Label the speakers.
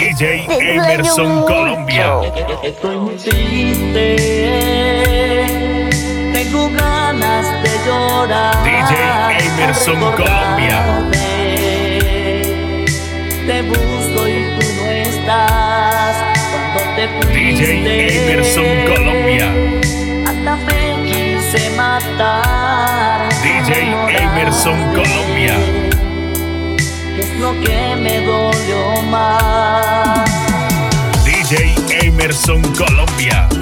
Speaker 1: DJ Emerson Colombia.
Speaker 2: Estoy muy triste, tengo ganas de llorar.
Speaker 1: DJ Emerson Colombia.
Speaker 2: Te busco y tú no estás. Cuando te fuiste,
Speaker 1: DJ Emerson Colombia.
Speaker 2: hasta me quise matar.
Speaker 1: DJ Emerson Colombia.
Speaker 2: ¿Qué es lo que me dolió más?
Speaker 1: DJ Emerson Colombia.